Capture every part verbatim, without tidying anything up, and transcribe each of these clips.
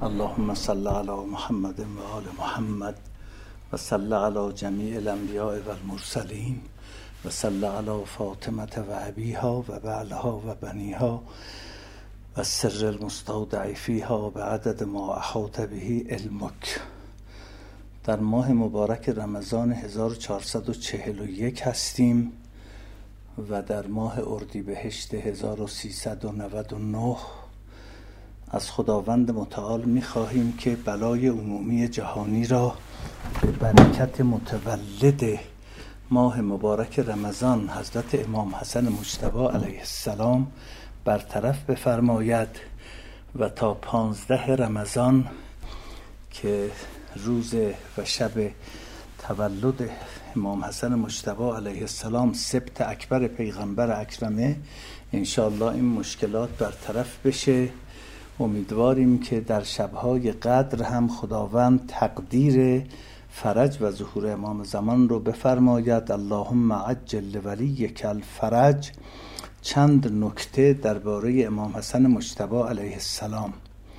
اللهم صل علی محمد و آل محمد و صل علی جمیع الانبیاء و المرسلین و صل علی فاطمه و ابیها و بعلها و بنیها و سر المستودع فیها به عدد ما احاط به علمک. در ماه مبارک رمضان هزار و چهارصد و چهل و یک هستیم و در ماه اردیبهشت هزار و سیصد و نود و نه. از خداوند متعال می‌خواهیم که بلای عمومی جهانی را به برکت متولد ماه مبارک رمضان حضرت امام حسن مجتبی علیه السلام برطرف بفرماید و تا پانزده رمضان که روز و شب تولد امام حسن مجتبی علیه السلام سبت اکبر پیغمبر اکرمه انشاءالله این مشکلات برطرف بشه. امیدواریم که در شبهای قدر هم خداوند تقدیر فرج و ظهور امام زمان رو بفرماید. اللهم عجل ولیک الفرج. چند نکته درباره امام حسن مجتبی علیه السلام.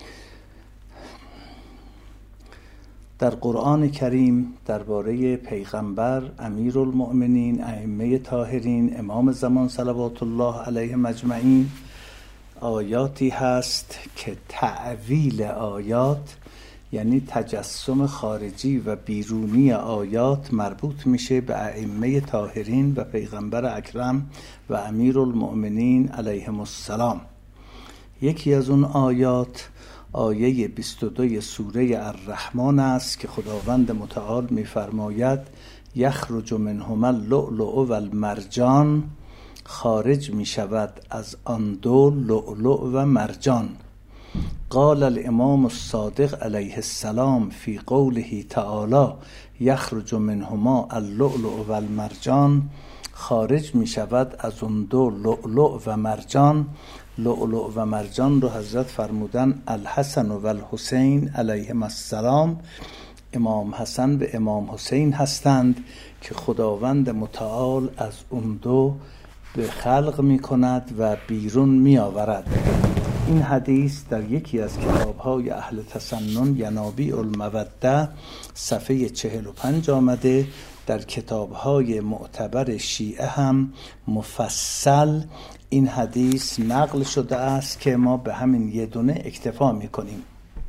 در قرآن کریم درباره پیغمبر، امیرالمؤمنین، ائمه طاهرین، امام زمان صلوات الله علیهم اجمعین آیاتی هست که تعویل آیات یعنی تجسم خارجی و بیرونی آیات مربوط میشه به ائمه طاهرین و پیغمبر اکرم و امیرالمؤمنین علیهم السلام. یکی از اون آیات آیه بیست و دو سوره الرحمن است که خداوند متعال میفرماید یخرج منهما اللؤلؤ و المرجان. خارج می شود از آن دو لؤلؤ و مرجان. قال الامام الصادق علیه السلام فی قوله تعالی یخرج منهما اللؤلؤ و المرجان. خارج می شود از اون دو لؤلؤ و مرجان. لؤلؤ و مرجان رو حضرت فرمودن الحسن و الحسین علیهم السلام. امام حسن و امام حسین هستند که خداوند متعال از اون دو به خلق می کند و بیرون می آورد. این حدیث در یکی از کتاب‌های اهل تسنن ینابیع الموده صفحه چهل و پنج آمده. در کتاب‌های معتبر شیعه هم مفصل این حدیث نقل شده است که ما به همین یه دونه اکتفا می کنیم.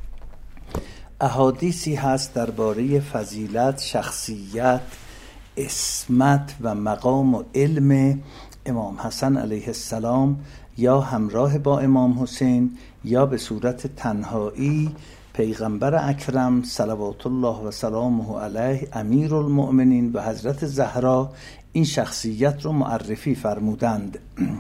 احادیثی هست درباره فضیلت، شخصیت، عصمت و مقام و علم امام حسن علیه السلام، یا همراه با امام حسین یا به صورت تنهایی پیغمبر اکرم صلوات الله و سلامه علیه، امیرالمؤمنین و حضرت زهرا این شخصیت رو معرفی فرمودند.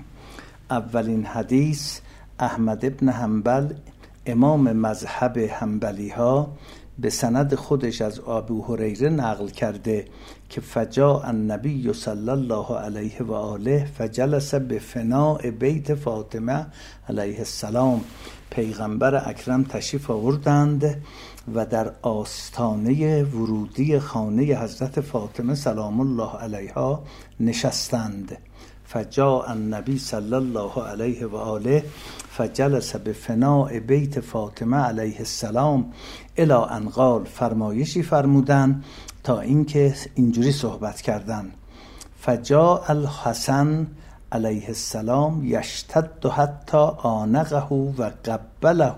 اولین حدیث احمد ابن حنبل امام مذهب حنبلی ها به سند خودش از ابو هریره نقل کرده که فجاء النبی صلی الله علیه و آله فجلس بفناء بیت فاطمه علیه السلام. پیغمبر اکرم تشریف آوردند و در آستانه ورودی خانه حضرت فاطمه سلام الله علیها نشستند. فجاء النبی صلی الله علیه و آله فجلس بفناء بیت فاطمه علیه السلام الی ان قال. فرمایشی فرمودن تا اینکه اینجوری صحبت کردن فجاء الحسن علیه السلام یشتد حتی آنقه و قبله.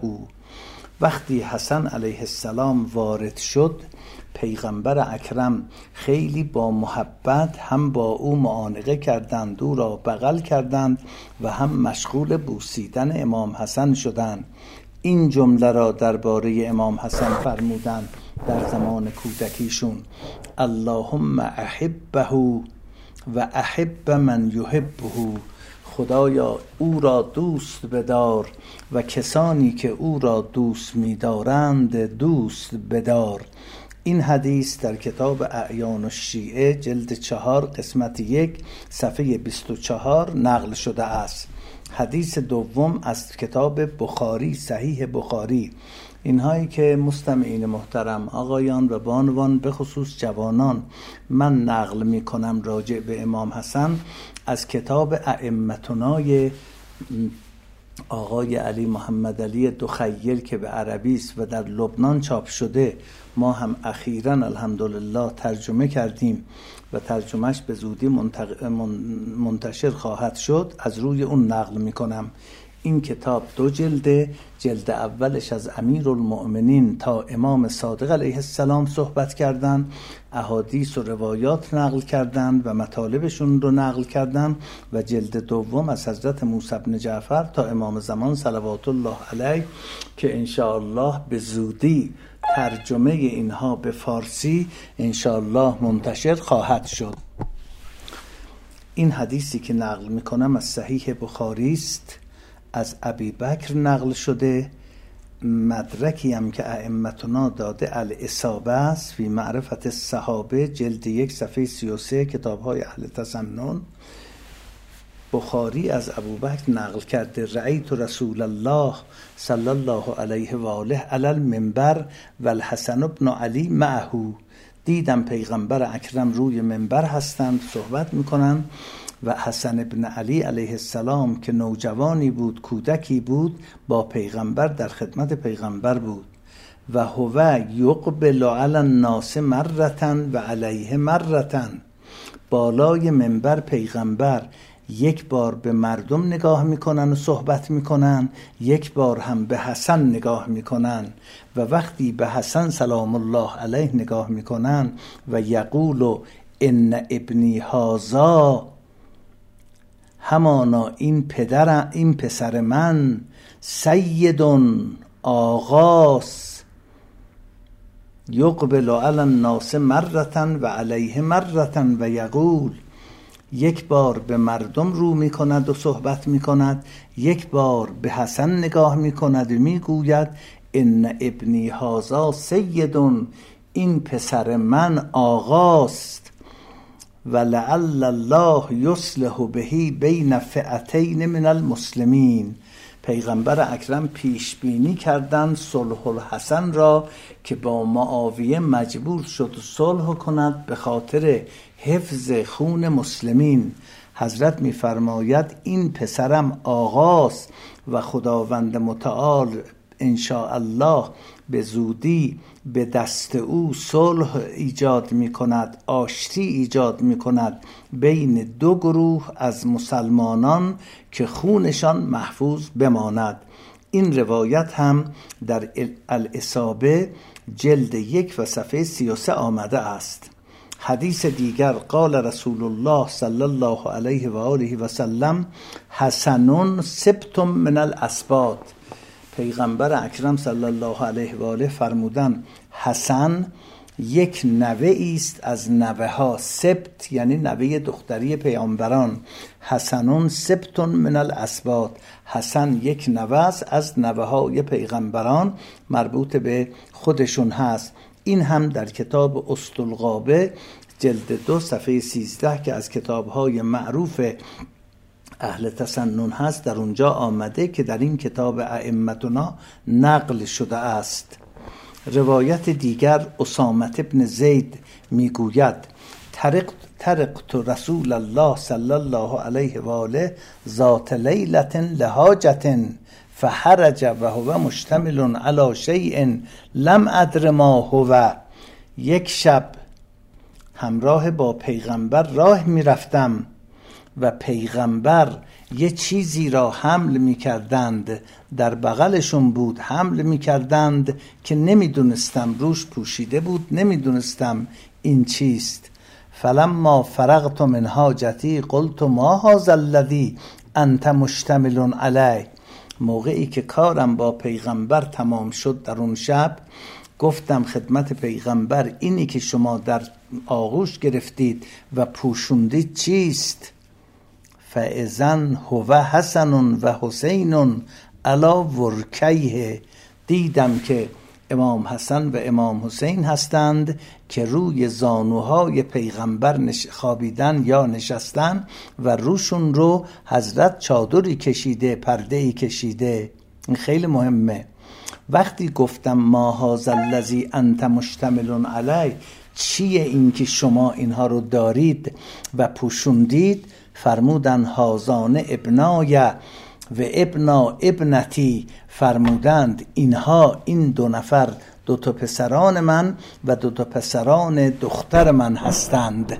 وقتی حسن علیه السلام وارد شد پیغمبر اکرم خیلی با محبت هم با او معانقه کردند، او را بغل کردند و هم مشغول بوسیدن امام حسن شدند. این جمله را درباره امام حسن فرمودند در زمان کودکیشون: اللهم احبه و احب من یحبه. خدایا او را دوست بدار و کسانی که او را دوست می‌دارند دوست بدار. این حدیث در کتاب اعیان الشیعه جلد چهار قسمت یک صفحه بیست و چهار نقل شده است. حدیث دوم از کتاب بخاری، صحیح بخاری. اینهایی که مستمعین محترم، آقایان و بانوان، به خصوص جوانان، من نقل می کنم راجع به امام حسن از کتاب ائمتنای آقای علی محمد علی دخیل که به عربی است و در لبنان چاپ شده، ما هم اخیراً الحمدلله ترجمه کردیم و ترجمهش به زودی منتشر خواهد شد، از روی اون نقل میکنم. این کتاب دو جلده، جلد اولش از امیرالمؤمنین تا امام صادق علیه السلام صحبت کردن، احادیث و روایات نقل کردن و مطالبشون رو نقل کردن، و جلد دوم از حضرت موسی بن جعفر تا امام زمان صلوات الله علیه که انشاءالله به زودی ترجمه اینها به فارسی انشاءالله منتشر خواهد شد. این حدیثی که نقل میکنم از صحیح بخاری است، از ابی بکر نقل شده. مدرکی هم که ائمتنا داده الاصابه است فی معرفت الصحابه، جلد یک صفحه سی و سه، کتاب های اهل تسنن. بخاری از ابو بکر نقل کرده: رأیت رسول الله صلی الله علیه و آله علی المنبر و الحسن بن علی معه. دیدم پیغمبر اکرم روی منبر هستند، صحبت میکنن، و حسن ابن علی علیه السلام که نوجوانی بود، کودکی بود، با پیغمبر در خدمت پیغمبر بود. و هو یقبل علی الناس مرتن و علیه مرتن. بالای منبر پیغمبر یک بار به مردم نگاه میکنن و صحبت میکنن، یک بار هم به حسن نگاه میکنن، و وقتی به حسن سلام الله علیه نگاه میکنن و یقول ان ابنی هذا، همانا این پدر، این پسر من، سیدون آغاز، یقبل علی الناس مرتن و علیه مرتن و یقول، یک بار به مردم رو میکند و صحبت میکند، یک بار به حسن نگاه میکند و میگوید ان ابنی هذا سیدون، این پسر من آغاست، و لعل الله یصلح بهی بین فئتین من المسلمین. پیغمبر اکرم پیش بینی کردند صلح الحسن را که با معاویه مجبور شد صلح کند به خاطر حفظ خون مسلمین. حضرت می‌فرماید این پسرم آغاست و خداوند متعال ان شاء الله به زودی به دست او صلح ایجاد می کند، آشتی ایجاد می کند بین دو گروه از مسلمانان که خونشان محفوظ بماند. این روایت هم در الاصابه جلد یک و صفحه سی و سه آمده است. حدیث دیگر: قال رسول الله صلی الله علیه و آله و سلم حسن سبت من الاسباط. پیغمبر اکرم صلی الله علیه و آله فرمودن حسن یک نوه است از نوه ها، سبت یعنی نوه دختری پیامبران، حسنون سبتون من الاسباط، حسن یک نوه است از نوه های پیغمبران، مربوط به خودشون هست. این هم در کتاب اسطلغابه جلد دو صفحه سیزده که از کتاب‌های معروف اهل تسنن هست، در اونجا آمده که در این کتاب ائمتنا نقل شده است. روایت دیگر اسامه بن زید میگوید طرقت طرقت رسول الله صلی الله علیه و آله ذات لیلة لحاجة فحرج و هو مشتمل علی شیء لم ادر ما هو. یک شب همراه با پیغمبر راه میرفتم و پیغمبر یه چیزی را حمل می کردند، در بغلشون بود، حمل می کردند که نمیدونستم، روش پوشیده بود، نمیدونستم این چیست. فلما فرغت من حاجتی قلت ما هذا الذی انت مشتمل علیه. موقعی که کارم با پیغمبر تمام شد در اون شب، گفتم خدمت پیغمبر اینی که شما در آغوش گرفتید و پوشوندید چیست؟ فاذن هو حسن و حسین علی ورکیه. دیدم که امام حسن و امام حسین هستند که روی زانوهای پیغمبر نش... خوابیدن یا نشستن و روشون رو حضرت چادری کشیده، پرده‌ای کشیده. این خیلی مهمه. وقتی گفتم ما هذا الذی انت مشتمل علیه، چیه این که شما اینها رو دارید و پوشوندید؟ فرمودن هازان ابنای و ابنا ابنتی فرمودند اینها این دو نفر دو تا پسران من و دو تا پسران دختر من هستند.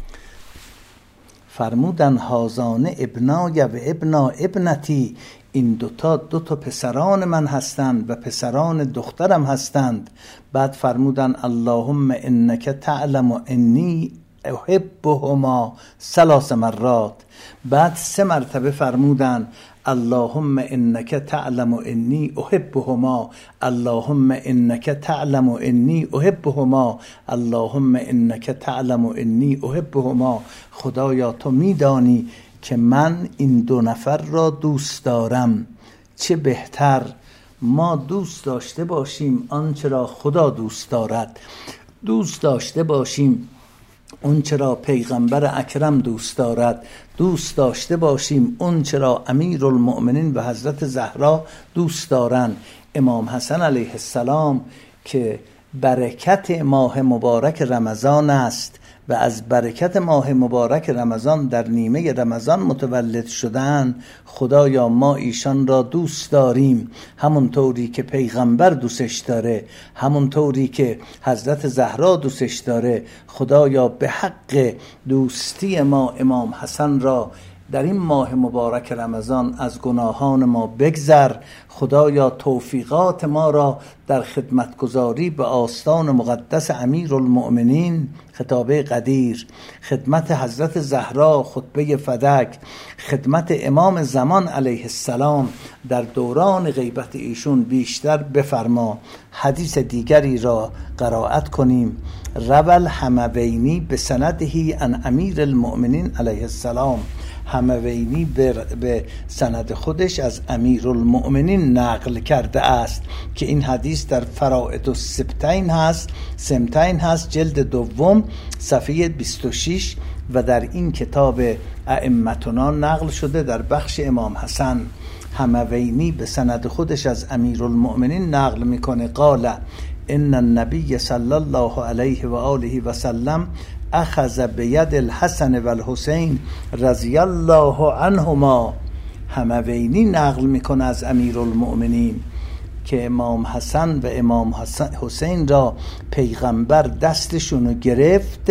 فرمودند هازان ابنای و ابنا ابنتی این دوتا دو تا پسران من هستند و پسران دخترم هستند. بعد فرمودند اللهم انک تعلم انی احبهما ثلاث مرات. بعد سه مرتبه فرمودند اللهم انک تعلم انی احبهما، اللهم انک تعلم انی احبهما، اللهم انک تعلم انی احبهما. خدایا تو میدانی که من این دو نفر را دوست دارم. چه بهتر ما دوست داشته باشیم آنچه را خدا دوست دارد، دوست داشته باشیم اون چرا پیغمبر اکرم دوست دارد، دوست داشته باشیم اون چرا امیر المؤمنین و حضرت زهرا دوست دارند. امام حسن علیه السلام که برکت ماه مبارک رمضان است و از برکت ماه مبارک رمضان در نیمه رمضان متولد شدن، خدایا ما ایشان را دوست داریم همونطوری که پیغمبر دوستش داره، همونطوری که حضرت زهرا دوستش داره. خدایا به حق دوستی ما امام حسن را در این ماه مبارک رمضان از گناهان ما بگذر. خدایا توفیقات ما را در خدمتگزاری به آستان مقدس امیر المؤمنین خطابه قدیر، خدمت حضرت زهرا خطبه فدک، خدمت امام زمان علیه السلام در دوران غیبت ایشون بیشتر بفرما. حدیث دیگری را قرائت کنیم. روال هموینی به سندهی ان امیر المؤمنین علیه السلام، هموینی به سند خودش از امیر المؤمنین نقل کرده است که این حدیث در فرائد السبتین هست، سمتین هست، جلد دوم صفحه بیست و شش و در این کتاب ائمتنا نقل شده در بخش امام حسن. هموینی به سند خودش از امیر المؤمنین نقل میکنه قال ان النبی صلی الله علیه و آله و سلم اخذ بید الحسن و الحسین رضی الله عنهما. هموینی نقل میکنه از امیر المؤمنین که امام حسن و امام حسین را پیغمبر دستشون گرفت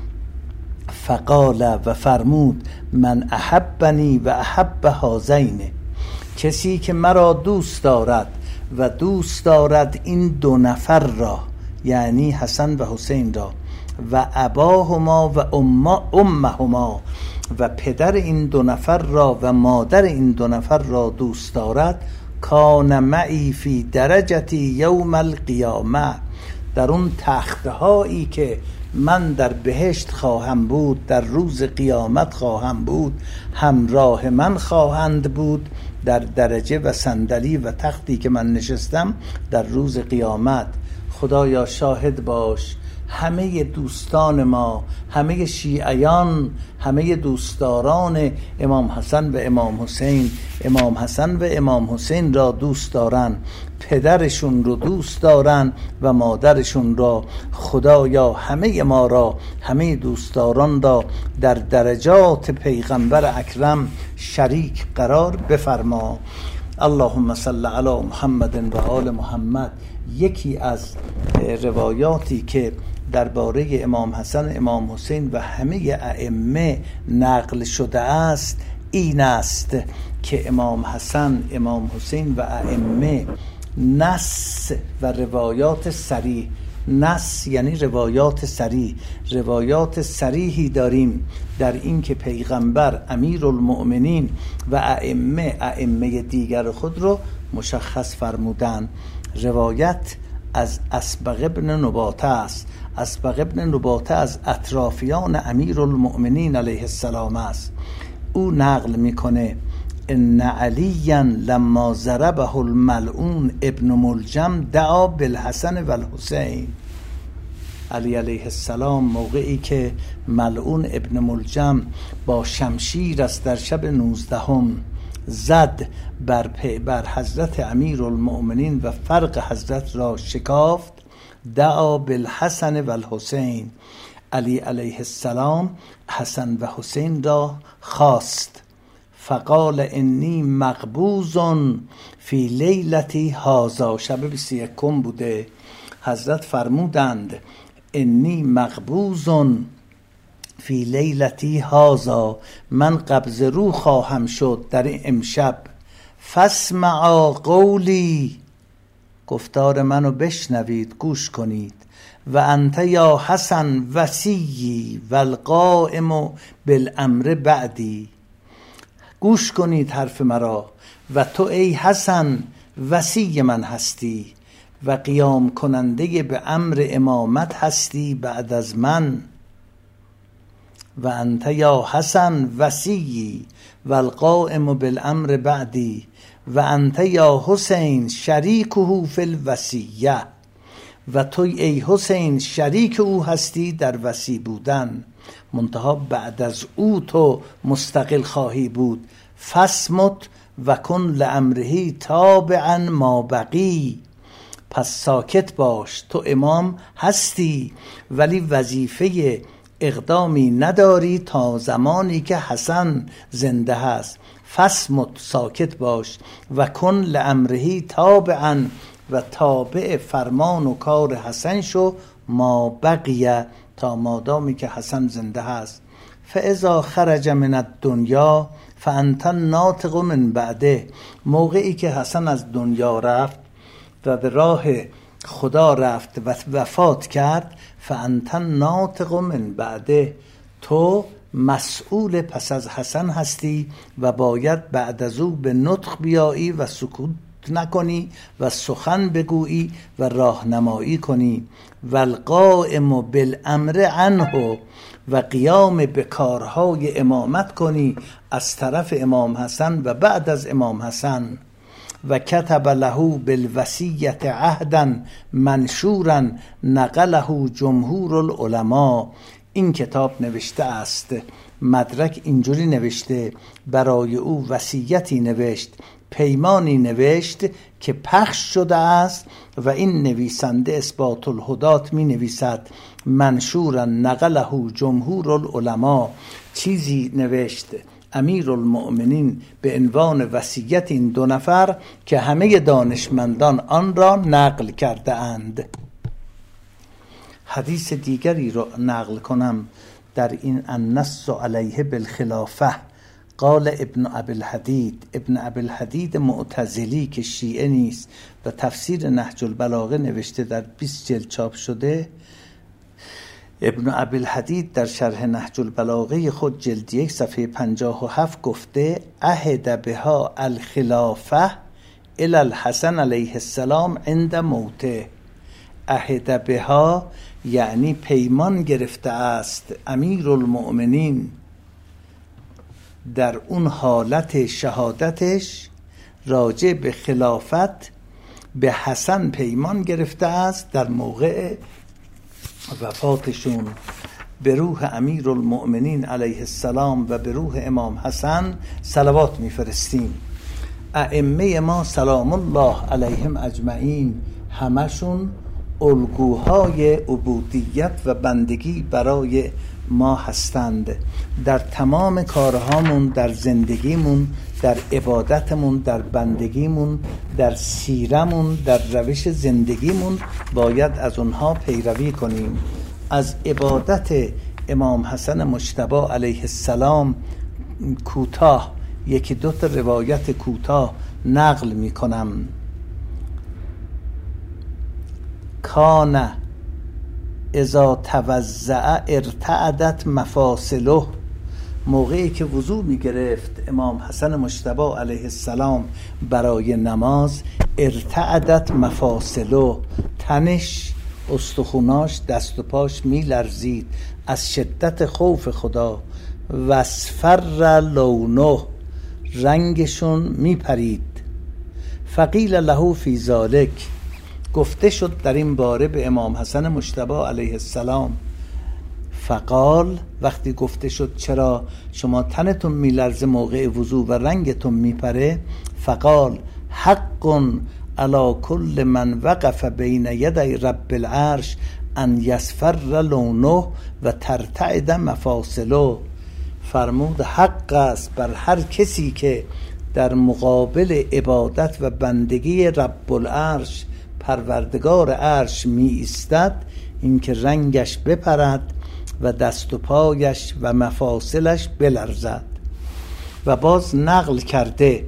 فقال و فرمود من احبنی و احب هذین، کسی که مرا دوست دارد و دوست دارد این دو نفر را، یعنی حسن و حسین را، و اباهما و امهما و پدر این دو نفر را و مادر این دو نفر را دوست دارد، کان معی فی درجتی یوم القیامه، در اون تخته هایی که من در بهشت خواهم بود در روز قیامت خواهم بود، همراه من خواهند بود در درجه و صندلی و تختی که من نشستم در روز قیامت. خدایا شاهد باش همه دوستان ما، همه شیعیان، همه دوستداران امام حسن و امام حسین، امام حسن و امام حسین را دوست دارن، پدرشون رو دوست دارن و مادرشون را. خدایا همه ما را، همه دوستداران را در درجات پیغمبر اکرم شریک قرار بفرما. اللهم صل علی محمد و آل محمد. یکی از روایاتی که درباره امام حسن، امام حسین و همه ائمه نقل شده است این است که امام حسن، امام حسین و ائمه نص و روایات صریح، نص یعنی روایات صریح، روایات صریحی داریم در این که پیغمبر امیر المؤمنین و ائمه ائمه دیگر خود رو مشخص فرمودن. روایت از اسبغ ابن نباته است. اسبغ ابن نباته از اطرافیان امیر المؤمنین علیه السلام است. او نقل میکنه ان علیا لما ضربه الملعون ابن ملجم دعا بالحسن و الحسین. علی علیه السلام موقعی که ملعون ابن ملجم با شمشیر است در شب نوزدهم زد بر, بر حضرت امیر المؤمنین و فرق حضرت را شکافت، دعا بالحسن و الحسین. علی علیه السلام حسن و حسین را خواست. فقال انی مقبوض فی لیلتی هذا. شب بیست و یکم بوده. حضرت فرمودند انی مقبوض فی لیلتی هذا، من قبض روح خواهم شد در این امشب. فاسمعا قولی، گفتار منو بشنوید، گوش کنید. و انت یا حسن وصیی و القائم بالامر بعدی، گوش کنید حرف مرا و تو ای حسن وصی من هستی و قیام کننده به امر امامت هستی بعد از من. و انت یا حسن وصیی و القائم بالامر بعدی و انت یا حسین شریکه فی الوصیه، و تو ای حسین شریک او هستی در وصی بودن، منتها بعد از او تو مستقل خواهی بود. فصمت و کن لامره تابعا ما بقی، پس ساکت باش، تو امام هستی ولی وظیفه اقدامی نداری تا زمانی که حسن زنده هست. فصمت، ساکت باش، و کن لامره تابعا، و تابع فرمان و کار حسن شو، ما بقیه، تا مادامی که حسن زنده هست. فاذا خرج من الدنیا فانت ناطق من بعده، موقعی که حسن از دنیا رفت و به راه خدا رفت و وفات کرد، فانت ناطق من بعده، تو مسئول پس از حسن هستی و باید بعد از او به نطق بیایی و سکوت نکنی و سخن بگویی و راهنمایی کنی. و القائم بالامر عنه، و قیام به کارهای امامت کنی از طرف امام حسن و بعد از امام حسن. و کتب له بالوصیة عهدا منشورا نقله جمهور العلماء، این کتاب نوشته است، مدرک اینجوری نوشته، برای او وصیتی نوشت، پیمانی نوشت که پخش شده است و این نویسنده اثبات الهدات می نویسد منشورا نقله جمهور العلماء، چیزی نوشت امیر المؤمنین به عنوان وصیت این دو نفر که همه دانشمندان آن را نقل کرده اند. حدیث دیگری را نقل کنم در این النص علیه بالخلافه. قال ابن ابی الحدید، ابن ابی الحدید معتزلی که شیعه نیست و تفسیر نهج البلاغه نوشته، در بیست جلد چاپ شده. ابن ابی الحدید در شرح نهج البلاغه خود جلد یک صفحه پنجاه و هفت گفته عهد بها الخلافه الی الحسن علیه السلام عند موته. عهد بها یعنی پیمان گرفته است امیر المؤمنین در اون حالت شهادتش راجع به خلافت به حسن پیمان گرفته است در موقع وفاتشون. به روح امیر المؤمنین علیه السلام و به روح امام حسن صلوات میفرستیم. ائمه ما سلام الله علیهم اجمعین همشون الگوهای عبودیت و بندگی برای ما هستند. در تمام کارهامون، در زندگیمون، در عبادتمون، در بندگیمون، در سیرمون، در روش زندگیمون باید از اونها پیروی کنیم. از عبادت امام حسن مجتبی علیه السلام کوتاه یکی دو تا روایت کوتاه نقل می کنم. کان اذا توضع ارتعدت مفاصله، موقعی که وضو می گرفت امام حسن مجتبی علیه السلام برای نماز، ارتعدت مفاصله، تنش، استخوناش، دست و پاش می لرزید از شدت خوف خدا. و اصفر لونه، رنگشون می پرید. فقیل له فی ذالک، گفته شد در این باره به امام حسن مجتبی علیه السلام. فقال، وقتی گفته شد چرا شما تنتون میلرزه موقع وضو و رنگتون میپره، فقال حق علی کل من وقف بین یدی رب العرش ان یصفر لونه و ترتعد مفاصله. فرمود حق است بر هر کسی که در مقابل عبادت و بندگی رب العرش پروردگار عرش می ایستد، اینکه رنگش بپرد و دست و پایش و مفاصلش بلرزد. و باز نقل کرده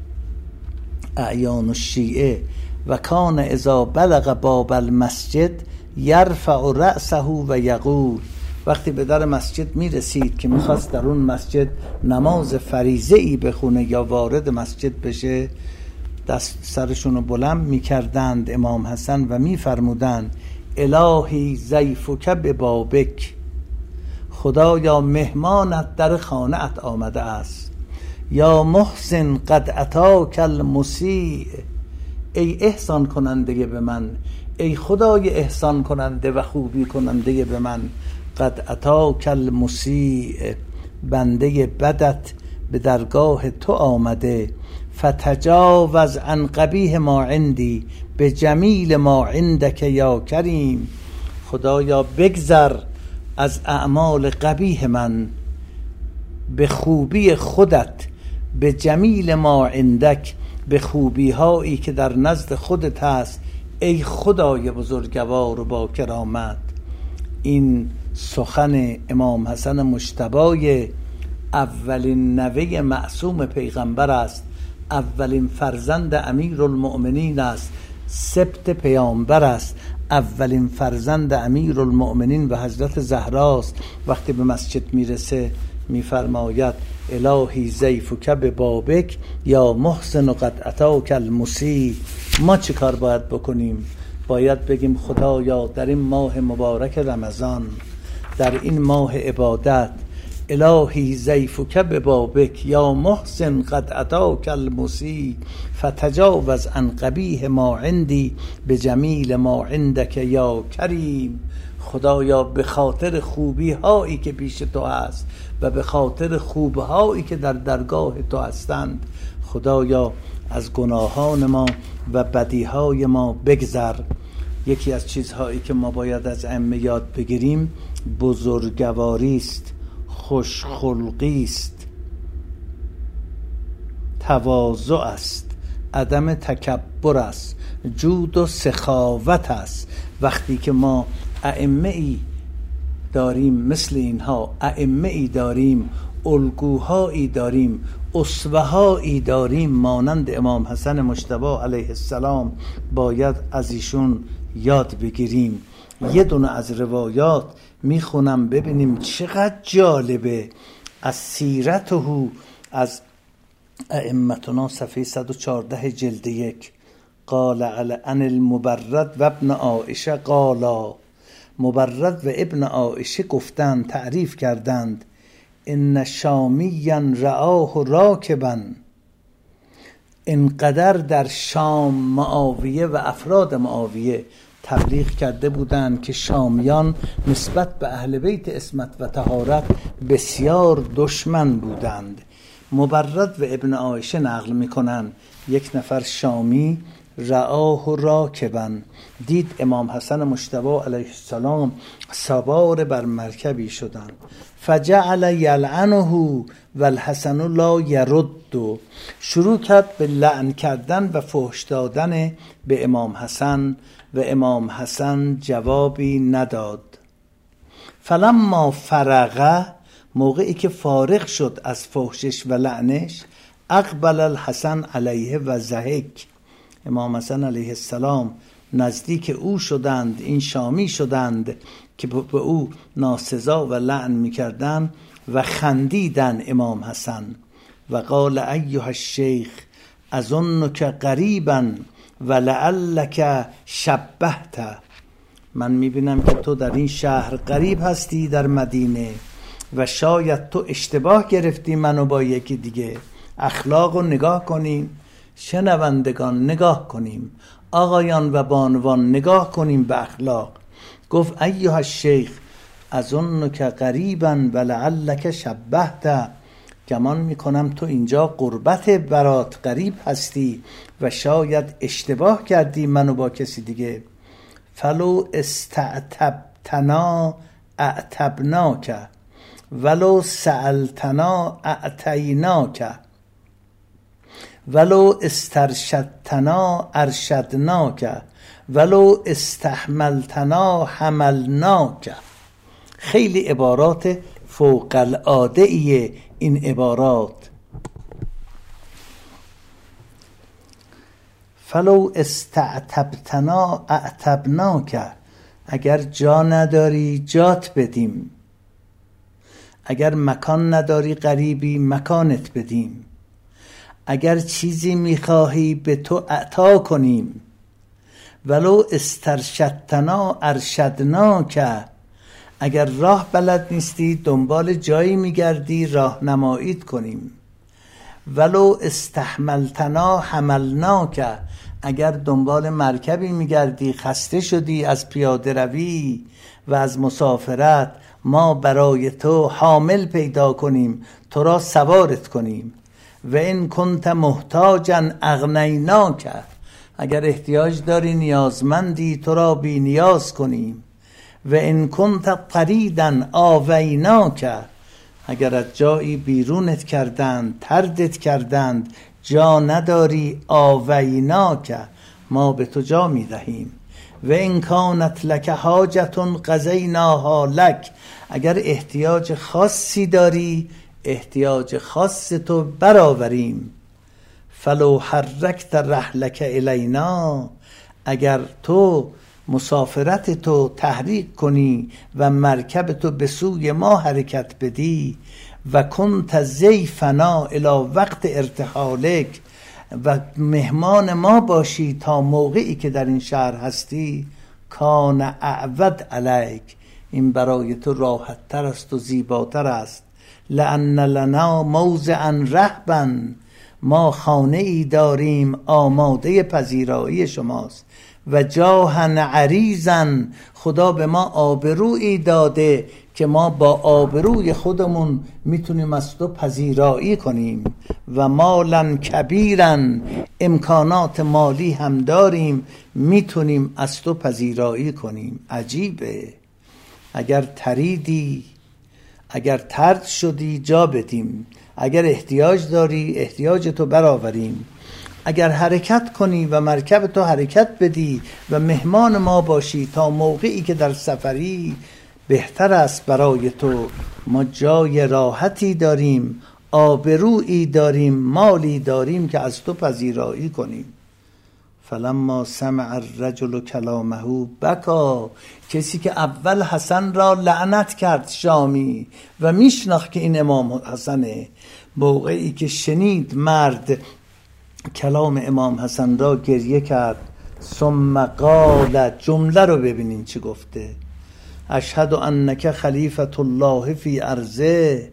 اعیان الشیعه و کان اذا بلغ باب المسجد یرفع رأسه و یقول، وقتی به در مسجد می رسید که میخواست در اون مسجد نماز فریضه ای بخونه یا وارد مسجد بشه، دست سرشون رو بلند می کردند امام حسن و می فرمودند الهی ضیفک ببابک، خدایا مهمانت در خانه‌ات آمده است. یا محسن قد اتاک المسیء، ای احسان کننده به من، ای خدای احسان کننده و خوبی کننده به من، قد اتاک المسیء، بنده بدت به درگاه تو آمده، فتجاوز عن قبیح ما عندی به جمیل ما عندک یا کریم، خدایا بگذر از اعمال قبیح من به خوبی خودت، به جمیل ما عندک، به خوبی هایی که در نزد خودت هست ای خدای بزرگوار و با کرامت. این سخن امام حسن مجتبی، اولین نوه معصوم پیغمبر است، اولین فرزند امیرالمؤمنین است، سبط پیامبر است، اولین فرزند امیرالمؤمنین و حضرت زهراست. وقتی به مسجد میرسه میفرماید الهی ضیفک ببابک یا محسن قد اتاک المسیء. ما چه کار باید بکنیم؟ باید بگیم خدایا در این ماه مبارک رمضان، در این ماه عبادت، الهی ضیفک ببابک یا محسن قد اتاک المسیء فتجاوز عن قبیح ما عندی به جمیل ما عندک یا کریم. خدایا به خاطر خوبی هایی که پیش تو هست و به خاطر خوب هایی که در درگاه تو هستند، خدایا از گناهان ما و بدی های ما بگذر. یکی از چیزهایی که ما باید از ائمه یاد بگیریم بزرگواری است، خوشخلقی است، تواضع است، عدم تکبر است، جود و سخاوت است. وقتی که ما ائمه ای داریم مثل اینها، ائمه ای داریم، الگوهایی داریم، اسوه‌هایی داریم مانند امام حسن مجتبی علیه السلام، باید از ایشون یاد بگیریم. یه دونه از روایات میخونم ببینیم چقدر جالبه از سیرته، از ائمتنا، صفحه صد و چهارده جلد یک. قال عن المبرد و ابن عائشه قالا، مبرد و ابن عائشه گفتند، تعریف کردند، ان شامیا رآه راکبا، اینقدر در شام معاویه و افراد معاویه تبلیغ کرده بودند که شامیان نسبت به اهل بیت عصمت و طهارت بسیار دشمن بودند. مبرد و ابن عایشه نقل میکنن یک نفر شامی رآه راکبا، دید امام حسن مجتبی علیه السلام سوار بر مرکبی شدند، فجعل یلعنه والحسن لا یرد، شروع کرد به لعن کردن و فحش دادن به امام حسن و امام حسن جوابی نداد. فلما فرغ، موقعی که فارغ شد از فحشش و لعنش، اقبل الحسن علیه و ضحک، امام حسن علیه السلام نزدیک او شدند، این شامی شدند که به او ناسزا و لعن میکردند و خندیدن امام حسن و قال ایها الشیخ اظنک قریبا ولعلک شبهت، من میبینم که تو در این شهر قریب هستی در مدینه و شاید تو اشتباه گرفتی منو با یکی دیگه. اخلاق رو نگاه کنیم، شنوندگان نگاه کنیم، آقایان و بانوان نگاه کنیم به اخلاق. گفت ایها الشیخ اظنک قریبا ولعلک شبهت، گمان میکنم تو اینجا قربت برات قریب هستی و شاید اشتباه کردی منو با کسی دیگه. فلو استعتبتنا اعتبناک، ولو سألتنا اعطیناک ولو استرشدتنا ارشدناک ولو استحملتنا حملناک. خیلی عبارات فوق العاده ایه این عبارات. فلو استعتبتنا اعتبناک، اگر جا نداری جات بدیم، اگر مکان نداری غریبی مکانت بدیم، اگر چیزی میخواهی به تو عطا کنیم. ولو استرشدتنا ارشدناک، اگر راه بلد نیستی دنبال جایی میگردی راهنماییت کنیم. ولو استحملتنا حملناک، اگر دنبال مرکبی میگردی خسته شدی از پیاده روی و از مسافرت، ما برای تو حامل پیدا کنیم تو را سوارت کنیم. و این کنت محتاجا اغنیناک، اگر احتیاج داری نیازمندی تو را بی نیاز کنیم. و این کنت طریدا آویناک، اگر از جایی بیرونت کردند طردت کردند جا نداری آویناک، ما به تو جا می دهیم. و این کانت لک حاجت قضیناها لک، اگر احتیاج خاصی داری احتیاج خاص تو برآوریم. فلو حرکت رحلک الینا، اگر تو مسافرت تو تحریک کنی و مرکب تو به سوی ما حرکت بدی. و کنت ضیفنا الی وقت ارتحالک، و مهمان ما باشی تا موقعی که در این شهر هستی. کان اعود علیک، این برای تو راحت تر است و زیباتر است. لأن لنا موضعا رهبا، ما خانه ای داریم آماده پذیرایی شماست. و جاها عریضا، خدا به ما آبرویی داده که ما با آبروی خودمون میتونیم از تو پذیرایی کنیم. و مالا کبیرا، امکانات مالی هم داریم میتونیم از تو پذیرایی کنیم. عجیبه، اگر تریدی اگر طرد شدی جا بدیم، اگر احتیاج داری احتیاج تو برآوریم، اگر حرکت کنی و مرکب تو حرکت بدی و مهمان ما باشی تا موقعی که در سفری، بهتر است برای تو. ما جای راحتی داریم، آبرویی داریم، مالی داریم که از تو پذیرایی کنیم. فلما سمع الرجل کلامه بکا، کسی که اول حسن را لعنت کرد شامی و میشناخت که این امام حسنه، موقعی که شنید مرد کلام امام حسن را گریه کرد. ثم قال، جمله رو ببینین چی گفته. اشهد انک خلیفة الله فی ارضه،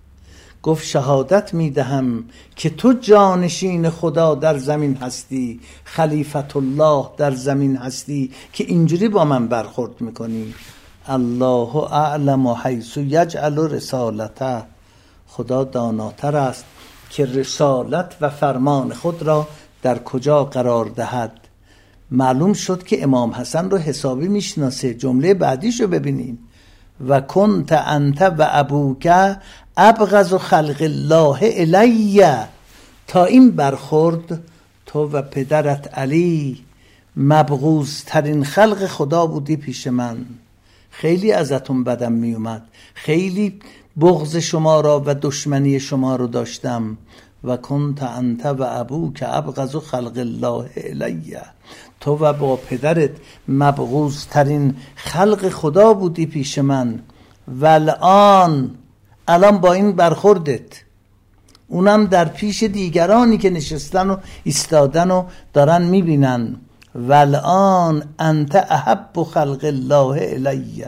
گفت شهادت میدهم که تو جانشین خدا در زمین هستی، خلیفة الله در زمین هستی که اینجوری با من برخورد میکنی. الله اعلم حیث یجعل رسالته، خدا داناتر است که رسالت و فرمان خود را در کجا قرار دهد. معلوم شد که امام حسن رو حسابی میشناسه. جمله بعدیشو ببینین. و کنت انت و ابوک ابغض خلق الله الی، تا این برخورد تو و پدرت علی مبغوض ترین خلق خدا بودی پیش من. خیلی ازتون بدم میومد، خیلی بغض شما را و دشمنی شما رو داشتم. و کنت انت و ابوک ابغض خلق الله الی، تو و با پدرت مبغوض ترین خلق خدا بودی پیش من. و الان الان با این برخوردت، اونم در پیش دیگرانی که نشستن و ایستادن و دارن میبینن. و الان انت احب خلق الله الی،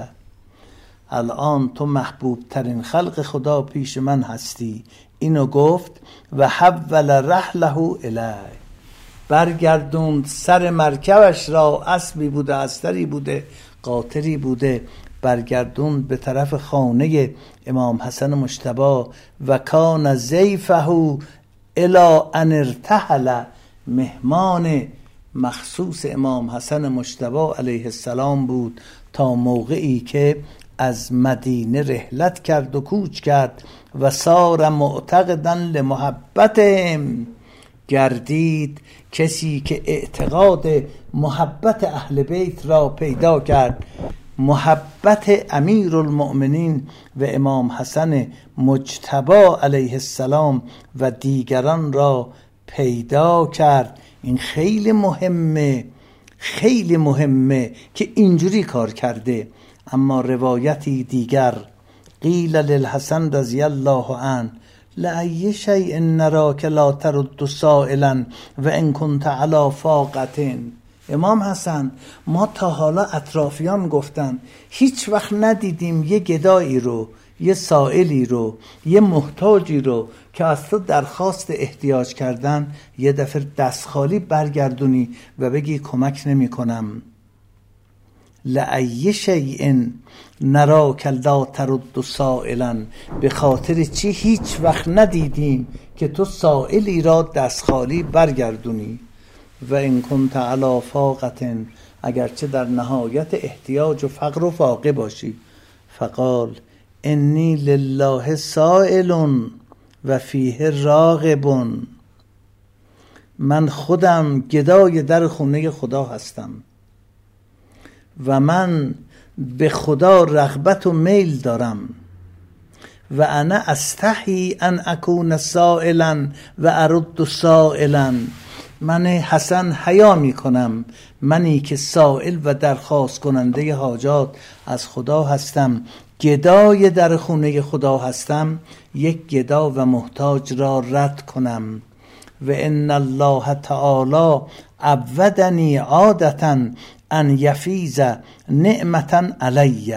الان تو محبوب ترین خلق خدا پیش من هستی. اینو گفت و حول رحله الی، برگردوند سر مرکبش را، اسبی بوده، استری بوده، قاطری بوده، برگردوند به طرف خانه امام حسن مجتبی. و کان ضیفه الی ان ارتحل، مهمان مخصوص امام حسن مجتبی علیه السلام بود تا موقعی که از مدینه رحلت کرد و کوچ کرد و سار معتقدا لمحبتهم، گردید کسی که اعتقاد محبت اهل بیت را پیدا کرد، محبت امیرالمؤمنین و امام حسن مجتبی علیه السلام و دیگران را پیدا کرد. این خیلی مهمه، خیلی مهمه که اینجوری کار کرده. اما روایتی دیگر، قیل للحسن رضی الله عنه لأی شیء نراک لا ترد سائلا و ان کنت علی فاقة. امام حسن، ما تا حالا اطرافیان گفتن هیچ وقت ندیدیم یه گدایی رو، یه سائلی رو، یه محتاجی رو که از تو درخواست احتیاج کردن یه دفعه دست خالی برگردونی و بگی کمک نمی کنم. لأی شیء نراک لا ترد سائلا، به خاطر چی هیچ وقت ندیدیم که تو سائلی را دست خالی برگردونی. و ان کنت علی فاقة، اگرچه در نهایت احتیاج و فقر و فاقه باشی. فقال انی لله سائل و فیه راغب، من خودم گدای در خونه خدا هستم و من به خدا رغبت و میل دارم. و انا استحی ان اکون سائلا و ارد سائلا، من حسن حیا می کنم، منی که سائل و درخواست کننده حاجات از خدا هستم، گدای در خونه خدا هستم، یک گدا و محتاج را رد کنم. و ان الله تعالی عودنی عادتا ان یفیز نعمتا علی،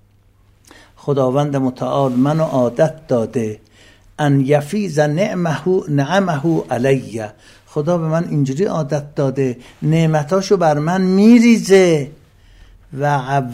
خداوند متعال منو عادت داده ان یفیز نعمه نعمه علی، خدا به من اینجوری عادت داده نعمتاشو بر من میریزه. و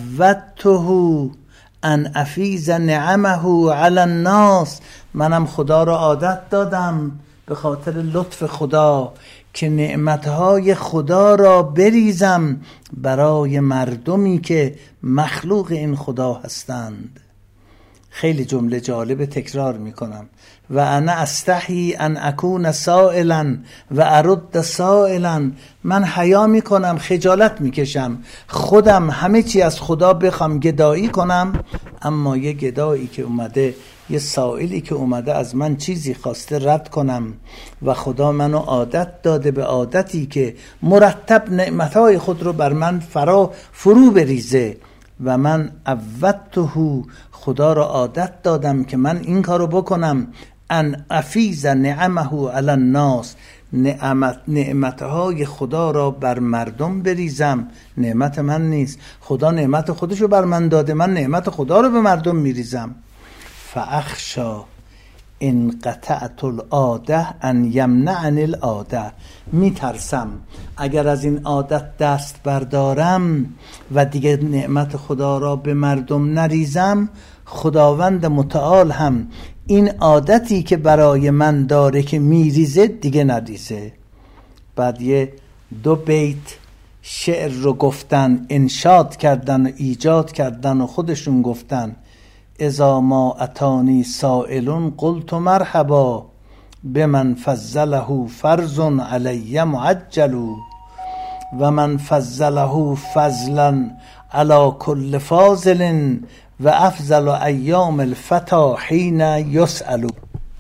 عودته ان افیز نعمه علی الناس، منم خدا را عادت دادم به خاطر لطف خدا که نعمتهای خدا را بریزم برای مردمی که مخلوق این خدا هستند. خیلی جمله جالب، تکرار میکنم. و انا استحی ان اکون سائلا و ارد سائلا، من حیا میکنم، خجالت میکشم خودم همه چی از خدا بخوام گدایی کنم، اما یه گدایی که اومده، یه سائلی که اومده از من چیزی خواسته رد کنم. و خدا منو عادت داده به عادتی که مرتب نعمتهای خود رو بر من فرا فرو بریزه. و من عودته، خدا را عادت دادم که من این کارو بکنم، ان افیز نعمه علی الناس، نعمت نعمتهای خدا را بر مردم بریزم. نعمت من نیست، خدا نعمت خودشو بر من داده، من نعمت خدا رو به مردم میریزم. فاخشا ان قطعت العاده ان یمنعنی العاده، میترسم اگر از این عادت دست بردارم و دیگه نعمت خدا را به مردم نریزم، خداوند متعال هم این عادتی که برای من داره که میریزه دیگه نریزه. بعد یه دو بیت شعر رو گفتن، انشاد کردن و ایجاد کردن و خودشون گفتن: اذا ما اتانی سائل قلت مرحبا بمن فضله فرض علی معجل و من فضله فضلا علی کل فاضل و افضل ایام الفتا حین یسأل.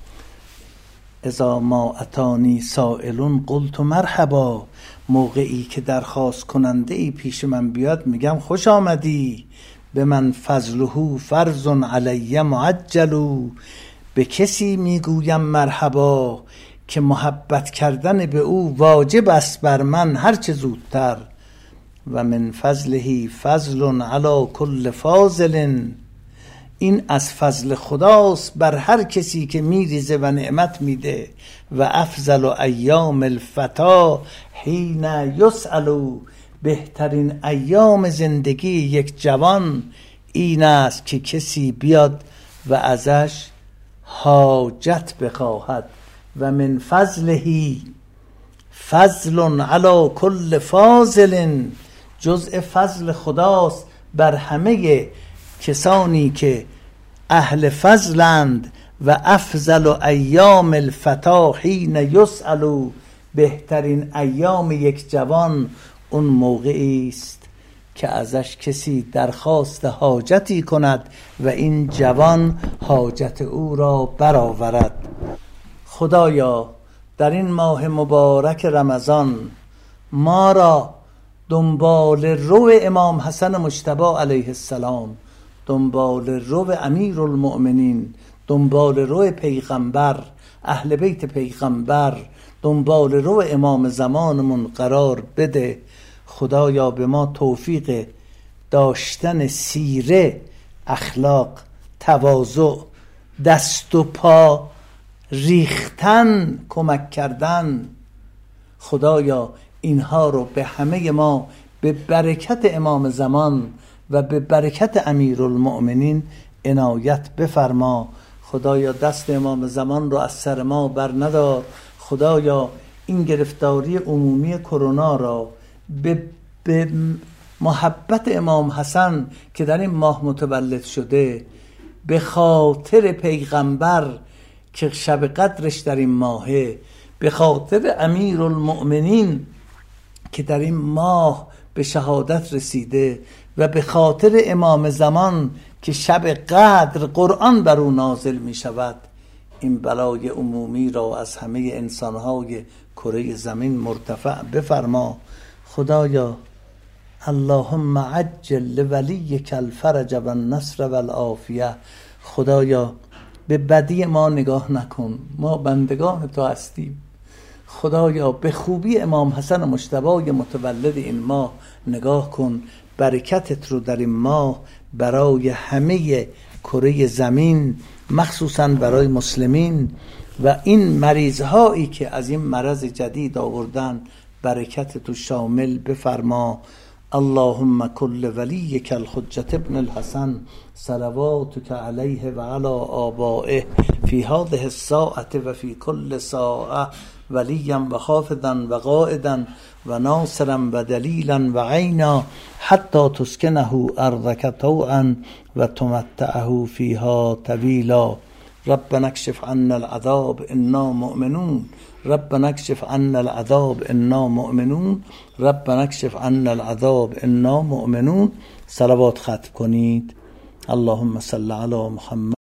اذا ما اتانی سائل قلت مرحبا، موقعی که درخواست کننده ای پیش من بیاد میگم خوش آمدی. به من فضله فرض علی معجل، به کسی میگویم مرحبا که محبت کردن به او واجب است بر من هرچه زودتر. و من فضله فضل علی کل فاضل، این از فضل خداست بر هر کسی که میریزه و نعمت میده. و افضل ایام الفتا حین یسأل، بهترین ایام زندگی یک جوان این است که کسی بیاد و ازش حاجت بخواهد. و من فضله فضل علی کل فاضل، جزء فضل خداست بر همه کسانی که اهل فضلند و افضل ایام الفتا حین یسأل، بهترین ایام یک جوان اون موقعی است که ازش کسی درخواست حاجتی کند و این جوان حاجت او را برآورد. خدایا در این ماه مبارک رمضان ما را دنبال رو امام حسن مجتبی علیه السلام، دنبال رو امیر المؤمنین، دنبال رو پیغمبر، اهل بیت پیغمبر، دنبال رو امام زمانمون قرار بده. خدایا به ما توفیق داشتن سیره، اخلاق، تواضع، دست و پا ریختن، کمک کردن. خدایا اینها رو به همه ما به برکت امام زمان و به برکت امیرالمؤمنین عنایت بفرما. خدایا دست امام زمان رو از سر ما بر ندار. خدایا این گرفتاری عمومی کرونا را به, به محبت امام حسن که در این ماه متولد شده، به خاطر پیغمبر که شب قدرش در این ماهه، به خاطر امیرالمؤمنین که در این ماه به شهادت رسیده و به خاطر امام زمان که شب قدر قرآن بر او نازل می شود، این بلای عمومی را از همه انسانهای کره زمین مرتفع بفرما. خدایا اللهم عجل لولیک الفرج و النصر و العافیه. خدایا به بدی ما نگاه نکن، ما بندگان تو هستیم. خدایا به خوبی امام حسن مجتبی متولد این ماه نگاه کن، برکتت رو در این ماه برای همه کره زمین، مخصوصا برای مسلمین و این مریض هایی که از این مرض جدید آوردن، برکت تو شامل بفرما. اللهم کل ولیک الحجة ابن الحسن صلواتک علیه و علی آبائه فی هذه الساعة و فی کل ساعة ولیا و خافضا و قائدا و ناصرا و دلیلا و عینا حتی تسکنه ارضک طوعا و تمتعه فیها طویلا. ربنا اکشف عنا العذاب انا مؤمنون، ربنا اکشف عنا العذاب انا مؤمنون، ربنا اکشف عنا العذاب انا مؤمنون. صلوات ختم کنید. اللهم صل علی محمد.